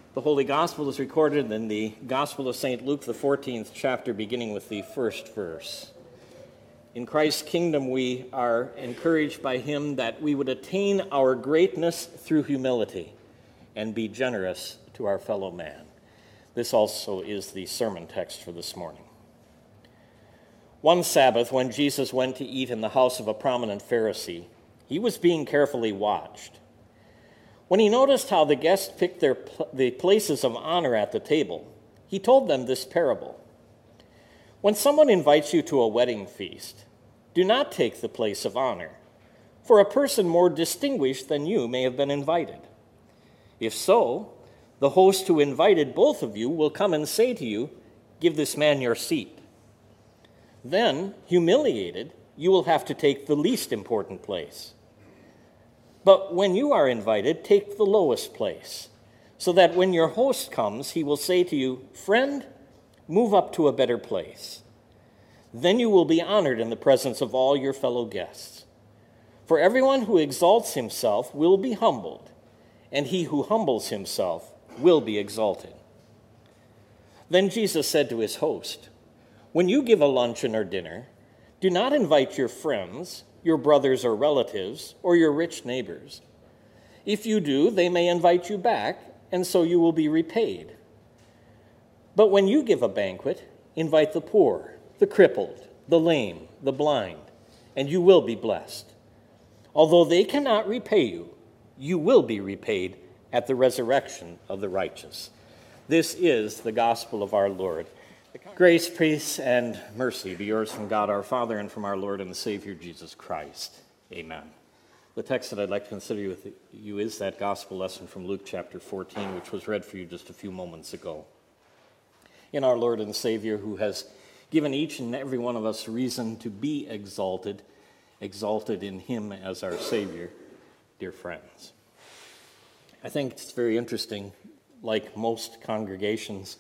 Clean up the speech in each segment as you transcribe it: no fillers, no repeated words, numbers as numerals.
The Holy Gospel is recorded in the Gospel of St. Luke, the 14th chapter, beginning with the first verse. In Christ's kingdom, we are encouraged by him that we would attain our greatness through humility and be generous to our fellow man. This also is the sermon text for this morning. One Sabbath, when Jesus went to eat in the house of a prominent Pharisee, he was being carefully watched. When he noticed how the guests picked the places of honor at the table, he told them this parable. When someone invites you to a wedding feast, do not take the place of honor, for a person more distinguished than you may have been invited. If so, the host who invited both of you will come and say to you, "Give this man your seat." Then, humiliated, you will have to take the least important place. But when you are invited, take the lowest place, so that when your host comes, he will say to you, "Friend, move up to a better place." Then you will be honored in the presence of all your fellow guests. For everyone who exalts himself will be humbled, and he who humbles himself will be exalted. Then Jesus said to his host, "When you give a luncheon or dinner, do not invite your friends, your brothers or relatives, or your rich neighbors. If you do, they may invite you back, and so you will be repaid. But when you give a banquet, invite the poor, the crippled, the lame, the blind, and you will be blessed. Although they cannot repay you, you will be repaid at the resurrection of the righteous." This is the gospel of our Lord. Grace, peace, and mercy be yours from God our Father and from our Lord and the Savior Jesus Christ. Amen. The text that I'd like to consider with you is that gospel lesson from Luke chapter 14, which was read for you just a few moments ago. In our Lord and Savior, who has given each and every one of us reason to be exalted in him as our Savior, dear friends. I think it's very interesting, like most congregations,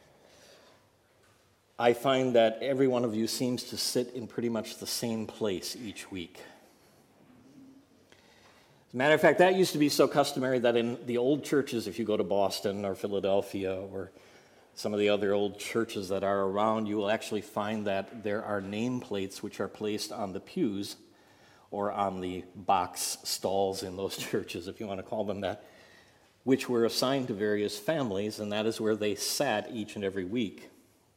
I find that every one of you seems to sit in pretty much the same place each week. As a matter of fact, that used to be so customary that in the old churches, if you go to Boston or Philadelphia or some of the other old churches that are around, you will actually find that there are nameplates which are placed on the pews or on the box stalls in those churches, if you want to call them that, which were assigned to various families, and that is where they sat each and every week.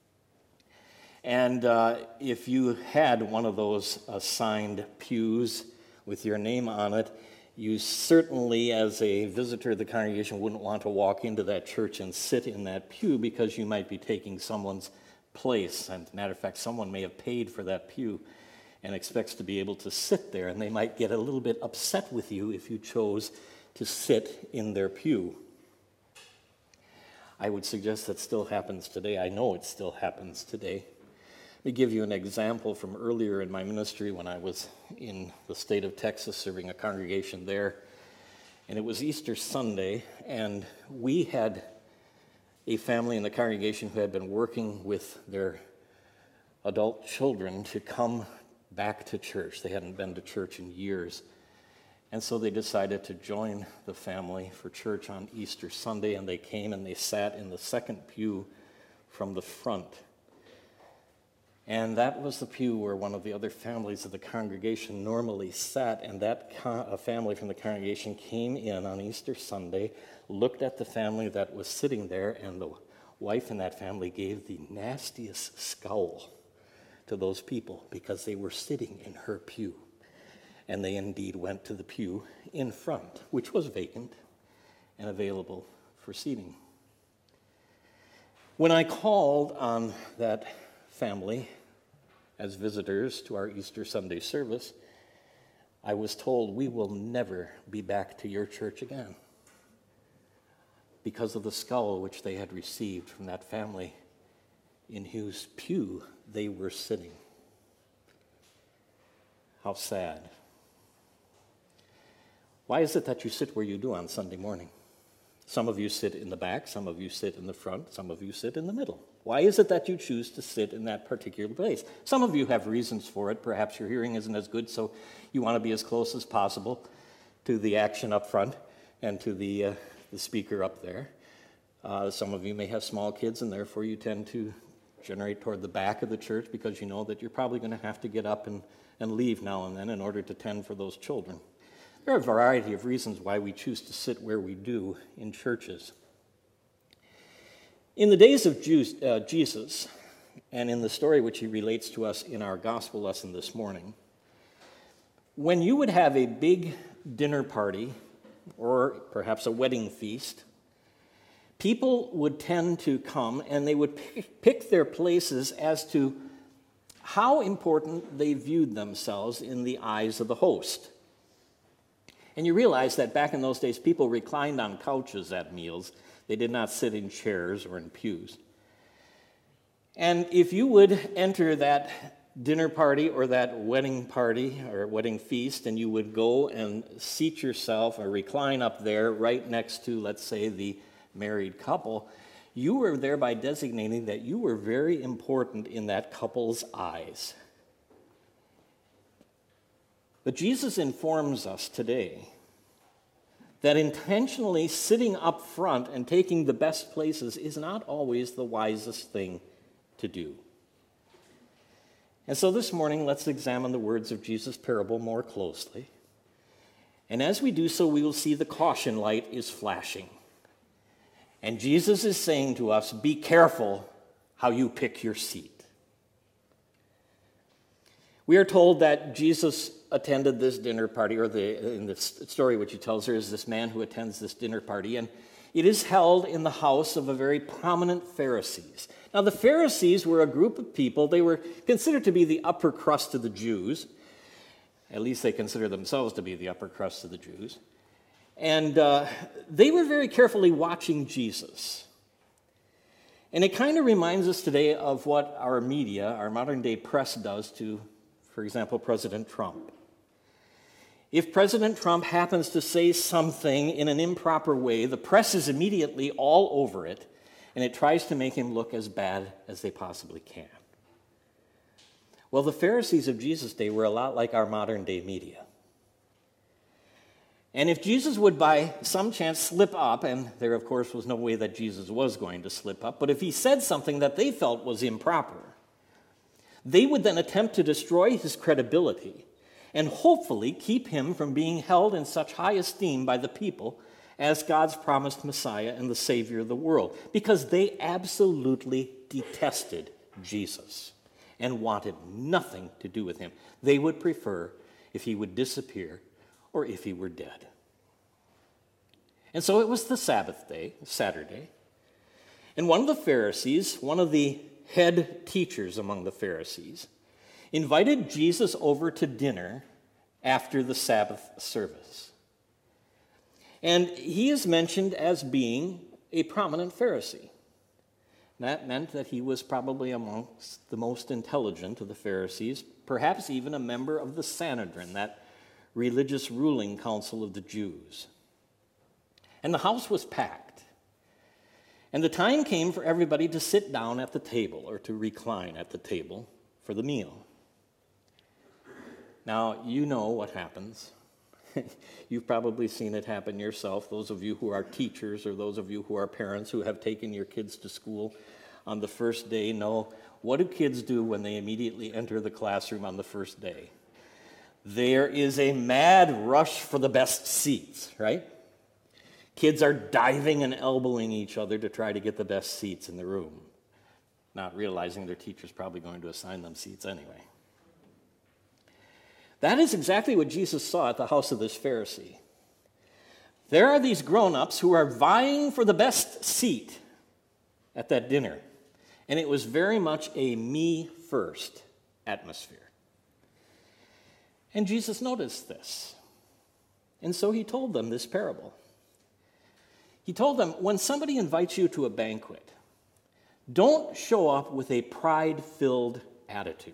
And if you had one of those assigned pews with your name on it, you certainly, as a visitor of the congregation, wouldn't want to walk into that church and sit in that pew because you might be taking someone's place. And as a matter of fact, someone may have paid for that pew and expects to be able to sit there, and they might get a little bit upset with you if you chose to sit in their pew. I would suggest that still happens today. I know it still happens today. Let me give you an example from earlier in my ministry when I was in the state of Texas serving a congregation there. And it was Easter Sunday, and we had a family in the congregation who had been working with their adult children to come back to church. They hadn't been to church in years. And so they decided to join the family for church on Easter Sunday, and they came and they sat in the second pew from the front. And that was the pew where one of the other families of the congregation normally sat, and that family from the congregation came in on Easter Sunday, looked at the family that was sitting there, and the wife in that family gave the nastiest scowl to those people because they were sitting in her pew. And they indeed went to the pew in front, which was vacant and available for seating. When I called on that family as visitors to our Easter Sunday service, I was told, "We will never be back to your church again," because of the scowl which they had received from that family in whose pew they were sitting. How sad. Why is it that you sit where you do on Sunday morning? Some of you sit in the back, some of you sit in the front, some of you sit in the middle. Why is it that you choose to sit in that particular place? Some of you have reasons for it. Perhaps your hearing isn't as good, so you want to be as close as possible to the action up front and to the speaker up there. Some of you may have small kids, and therefore you tend to generate toward the back of the church because you know that you're probably going to have to get up and leave now and then in order to tend for those children. There are a variety of reasons why we choose to sit where we do in churches. In the days of Jesus, and in the story which he relates to us in our gospel lesson this morning, when you would have a big dinner party or perhaps a wedding feast, people would tend to come and they would pick their places as to how important they viewed themselves in the eyes of the host. And you realize that back in those days, people reclined on couches at meals. They did not sit in chairs or in pews. And if you would enter that dinner party or that wedding party or wedding feast, and you would go and seat yourself or recline up there right next to, let's say, the married couple, you were thereby designating that you were very important in that couple's eyes. But Jesus informs us today that intentionally sitting up front and taking the best places is not always the wisest thing to do. And so this morning, let's examine the words of Jesus' parable more closely. And as we do so, we will see the caution light is flashing. And Jesus is saying to us, be careful how you pick your seat. We are told that Jesus attended this dinner party, or in the story which he tells her is this man who attends this dinner party, and it is held in the house of a very prominent Pharisees. Now, the Pharisees were a group of people. They were considered to be the upper crust of the Jews. At least they consider themselves to be the upper crust of the Jews. And they were very carefully watching Jesus. And it kind of reminds us today of what our media, our modern-day press does to, for example, President Trump. If President Trump happens to say something in an improper way, the press is immediately all over it, and it tries to make him look as bad as they possibly can. Well, the Pharisees of Jesus' day were a lot like our modern-day media. And if Jesus would by some chance slip up, and there of course was no way that Jesus was going to slip up, but if he said something that they felt was improper, they would then attempt to destroy his credibility and hopefully keep him from being held in such high esteem by the people as God's promised Messiah and the Savior of the world, because they absolutely detested Jesus and wanted nothing to do with him. They would prefer if he would disappear or if he were dead. And so it was the Sabbath day, Saturday, and one of the Pharisees, one of the head teachers among the Pharisees, invited Jesus over to dinner after the Sabbath service. And he is mentioned as being a prominent Pharisee. That meant that he was probably amongst the most intelligent of the Pharisees, perhaps even a member of the Sanhedrin, that religious ruling council of the Jews. And the house was packed. And the time came for everybody to sit down at the table or to recline at the table for the meal. Now, you know what happens. You've probably seen it happen yourself, those of you who are teachers or those of you who are parents who have taken your kids to school on the first day know what do kids do when they immediately enter the classroom on the first day. There is a mad rush for the best seats, right? Kids are diving and elbowing each other to try to get the best seats in the room, not realizing their teacher's probably going to assign them seats anyway. That is exactly what Jesus saw at the house of this Pharisee. There are these grown-ups who are vying for the best seat at that dinner, and it was very much a me-first atmosphere. And Jesus noticed this, and so he told them this parable. He told them, when somebody invites you to a banquet, don't show up with a pride-filled attitude.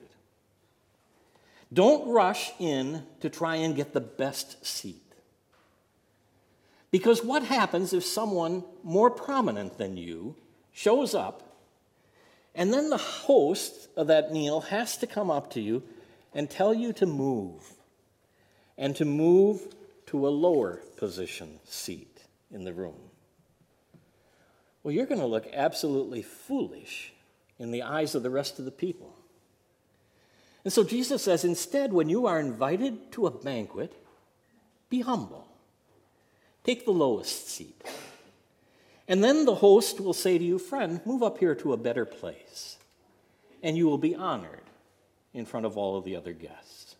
Don't rush in to try and get the best seat. Because what happens if someone more prominent than you shows up, and then the host of that meal has to come up to you and tell you to move, and to move to a lower position seat in the room? well, you're going to look absolutely foolish in the eyes of the rest of the people. And so Jesus says, instead, when you are invited to a banquet, be humble. Take the lowest seat. And then the host will say to you, friend, move up here to a better place. And you will be honored in front of all of the other guests.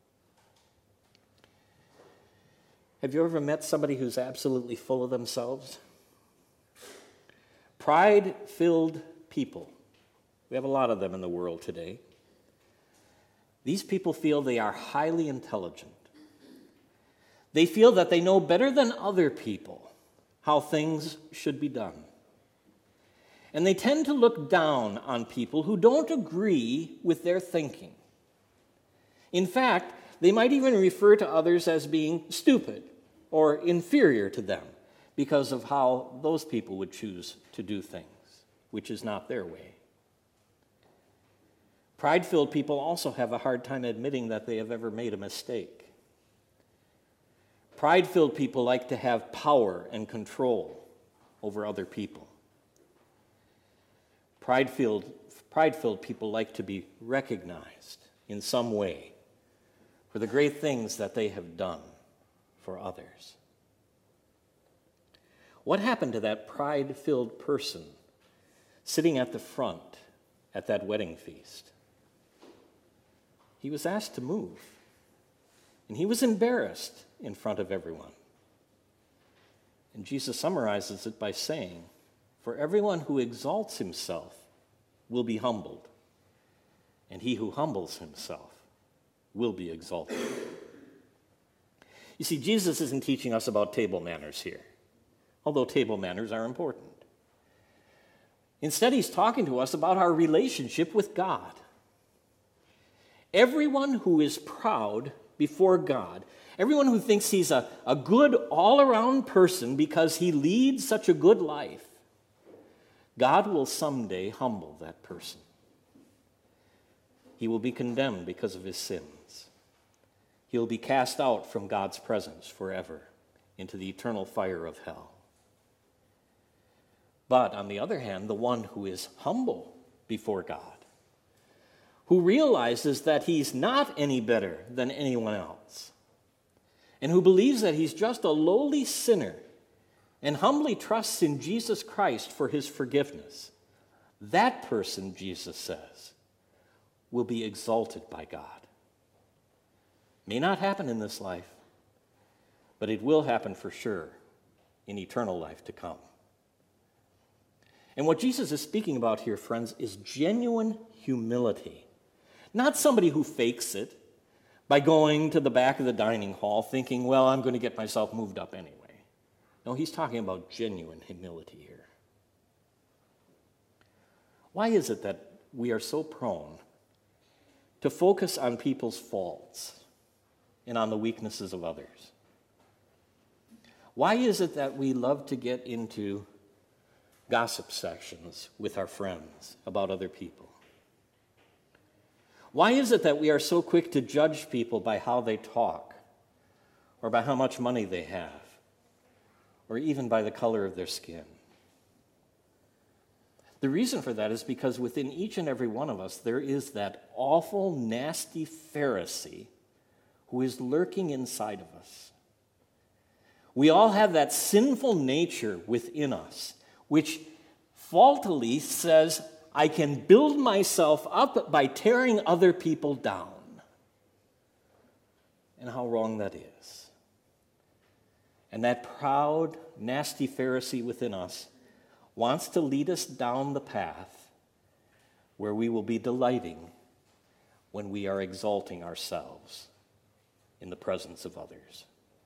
Have you ever met somebody who's absolutely full of themselves? Pride-filled people. We have a lot of them in the world today. These people feel they are highly intelligent. They feel that they know better than other people how things should be done. And they tend to look down on people who don't agree with their thinking. In fact, they might even refer to others as being stupid or inferior to them because of how those people would choose to do things, which is not their way. Pride-filled people also have a hard time admitting that they have ever made a mistake. Pride-filled people like to have power and control over other people. Pride-filled people like to be recognized in some way for the great things that they have done for others. What happened to that pride-filled person sitting at the front at that wedding feast? He was asked to move, and he was embarrassed in front of everyone. And Jesus summarizes it by saying, for everyone who exalts himself will be humbled, and he who humbles himself will be exalted. You see, Jesus isn't teaching us about table manners here, although table manners are important. Instead, he's talking to us about our relationship with God. Everyone who is proud before God, everyone who thinks he's a good all-around person because he leads such a good life, God will someday humble that person. He will be condemned because of his sins. He'll be cast out from God's presence forever into the eternal fire of hell. But on the other hand, the one who is humble before God, who realizes that he's not any better than anyone else, and who believes that he's just a lowly sinner and humbly trusts in Jesus Christ for his forgiveness, that person, Jesus says, will be exalted by God. May not happen in this life, but it will happen for sure in eternal life to come. And what Jesus is speaking about here, friends, is genuine humility. Not somebody who fakes it by going to the back of the dining hall thinking, well, I'm going to get myself moved up anyway. No, he's talking about genuine humility here. Why is it that we are so prone to focus on people's faults and on the weaknesses of others? Why is it that we love to get into gossip sections with our friends about other people? Why is it that we are so quick to judge people by how they talk, or by how much money they have, or even by the color of their skin? The reason for that is because within each and every one of us, there is that awful, nasty Pharisee who is lurking inside of us. We all have that sinful nature within us, which faultily says, I can build myself up by tearing other people down. And how wrong that is. And that proud, nasty Pharisee within us wants to lead us down the path where we will be delighting when we are exalting ourselves in the presence of others.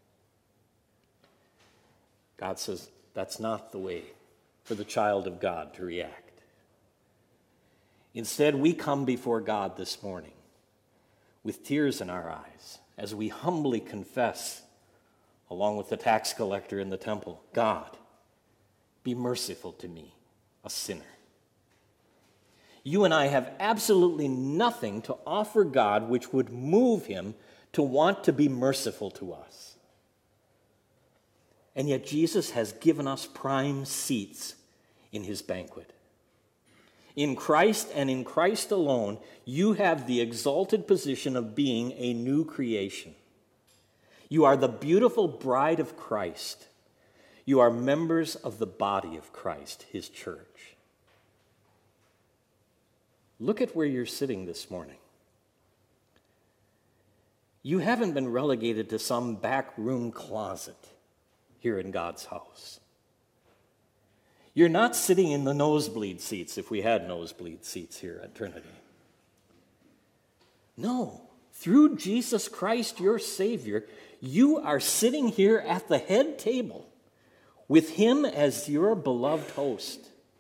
God says that's not the way for the child of God to react. Instead, we come before God this morning with tears in our eyes as we humbly confess, along with the tax collector in the temple, God, be merciful to me, a sinner. You and I have absolutely nothing to offer God which would move him to want to be merciful to us. And yet Jesus has given us prime seats in his banquet. In Christ and in Christ alone, you have the exalted position of being a new creation. You are the beautiful bride of Christ. You are members of the body of Christ, his church. Look at where you're sitting this morning. You haven't been relegated to some back room closet here in God's house. You're not sitting in the nosebleed seats, if we had nosebleed seats here at Trinity. No, through Jesus Christ, your Savior, you are sitting here at the head table with him as your beloved host.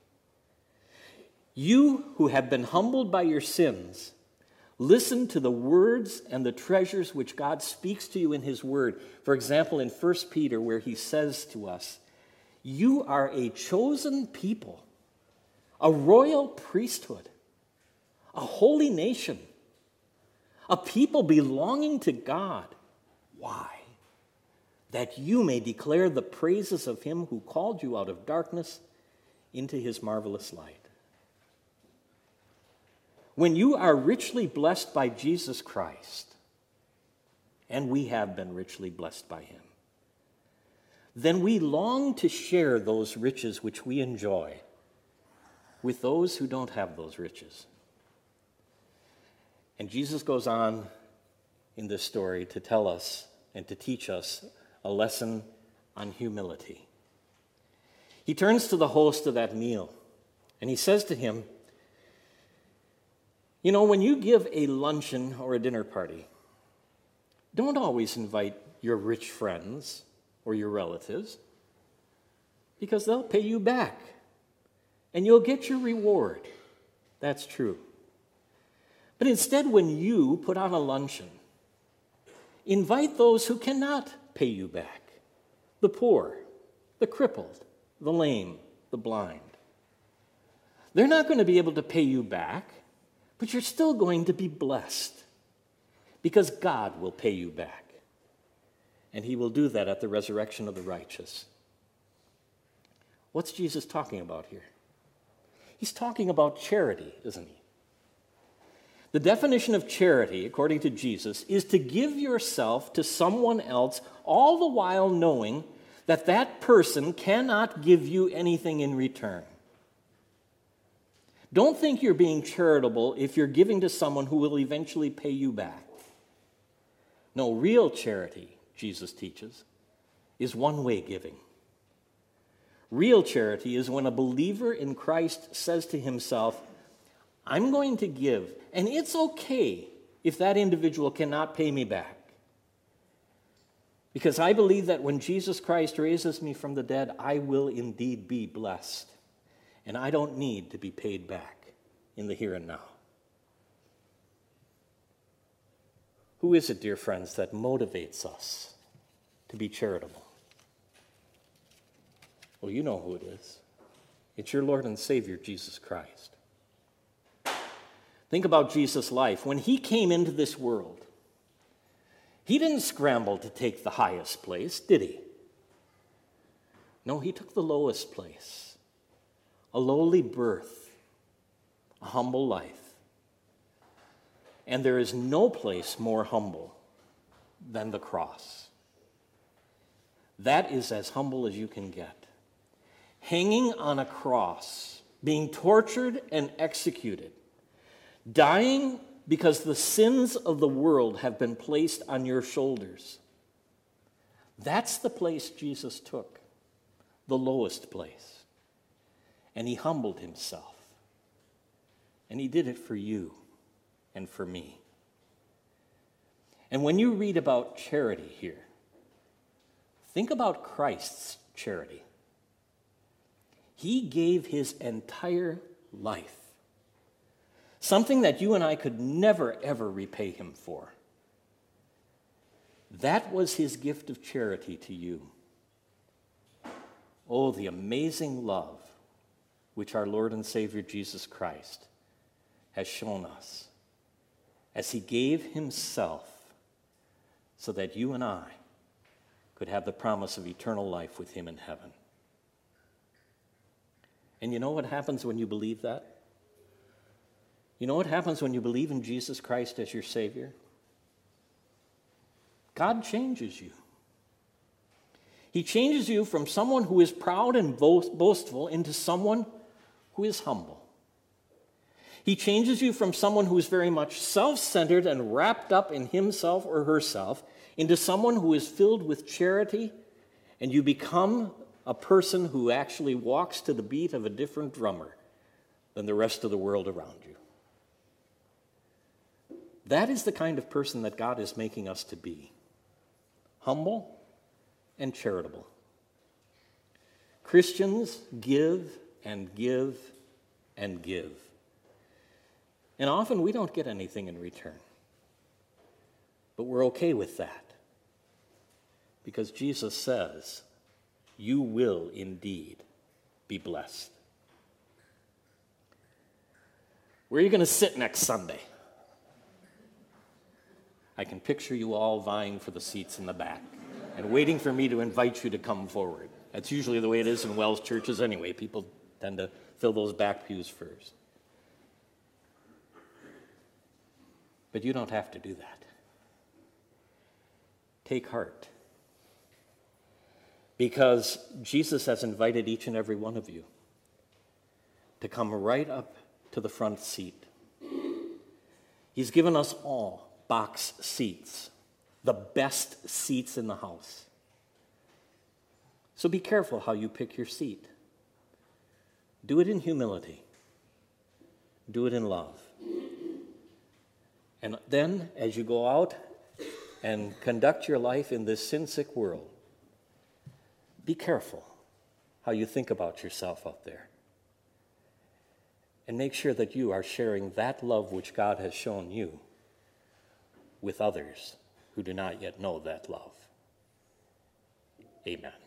You who have been humbled by your sins, listen to the words and the treasures which God speaks to you in his word. For example, in 1 Peter, where he says to us, you are a chosen people, a royal priesthood, a holy nation, a people belonging to God. Why? That you may declare the praises of him who called you out of darkness into his marvelous light. When you are richly blessed by Jesus Christ, and we have been richly blessed by him, then we long to share those riches which we enjoy with those who don't have those riches. And Jesus goes on in this story to tell us and to teach us a lesson on humility. He turns to the host of that meal and he says to him, you know, when you give a luncheon or a dinner party, don't always invite your rich friends or your relatives, because they'll pay you back and you'll get your reward. That's true. But instead, when you put on a luncheon, invite those who cannot pay you back: the poor, the crippled, the lame, the blind. They're not going to be able to pay you back, but you're still going to be blessed because God will pay you back. And he will do that at the resurrection of the righteous. What's Jesus talking about here? He's talking about charity, isn't he? The definition of charity, according to Jesus, is to give yourself to someone else, all the while knowing that that person cannot give you anything in return. Don't think you're being charitable if you're giving to someone who will eventually pay you back. No, real charity, Jesus teaches, is one-way giving. Real charity is when a believer in Christ says to himself, I'm going to give, and it's okay if that individual cannot pay me back. Because I believe that when Jesus Christ raises me from the dead, I will indeed be blessed. And I don't need to be paid back in the here and now. Who is it, dear friends, that motivates us to be charitable? Well, you know who it is. It's your Lord and Savior, Jesus Christ. Think about Jesus' life. When he came into this world, he didn't scramble to take the highest place, did he? No, he took the lowest place. A lowly birth, a humble life. And there is no place more humble than the cross. That is as humble as you can get. Hanging on a cross, being tortured and executed, dying because the sins of the world have been placed on your shoulders. That's the place Jesus took, the lowest place. And he humbled himself. And he did it for you and for me. And when you read about charity here, think about Christ's charity. He gave his entire life, something that you and I could never, ever repay him for. That was his gift of charity to you. Oh, the amazing love which our Lord and Savior Jesus Christ has shown us as he gave himself so that you and I could have the promise of eternal life with him in heaven. And you know what happens when you believe that? You know what happens when you believe in Jesus Christ as your Savior? God changes you. He changes you from someone who is proud and boastful into someone who is humble. He changes you from someone who is very much self-centered and wrapped up in himself or herself into someone who is filled with charity, and you become a person who actually walks to the beat of a different drummer than the rest of the world around you. That is the kind of person that God is making us to be. Humble and charitable. Christians give and give and give. And often we don't get anything in return. But we're okay with that. Because Jesus says, you will indeed be blessed. Where are you going to sit next Sunday? I can picture you all vying for the seats in the back and waiting for me to invite you to come forward. That's usually the way it is in Wells churches anyway. People tend to fill those back pews first. But you don't have to do that. Take heart. Because Jesus has invited each and every one of you to come right up to the front seat. He's given us all box seats, the best seats in the house. So be careful how you pick your seat. Do it in humility. Do it in love. And then, as you go out and conduct your life in this sin-sick world, be careful how you think about yourself out there. And make sure that you are sharing that love which God has shown you with others who do not yet know that love. Amen.